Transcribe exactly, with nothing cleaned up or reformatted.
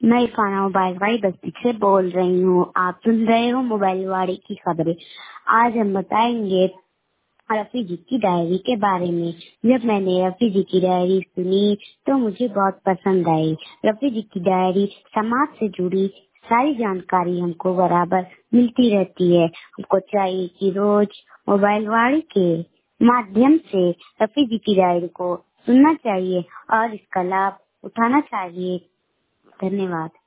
मैं इरफाना मोबाइल वाड़ी बस्ती से बोल रही हूँ। आप सुन रहे हो मोबाइल वाड़ी की खबरें। आज हम बताएंगे रफी जी की डायरी के बारे में। जब मैंने रफी जी की डायरी सुनी तो मुझे बहुत पसंद आई। रफी जी की डायरी समाज से जुड़ी सारी जानकारी हमको बराबर मिलती रहती है। हमको चाहिए कि रोज मोबाइल वाड़ी के माध्यम से रफी जी की डायरी को सुनना चाहिए और इसका लाभ उठाना चाहिए। धन्यवाद।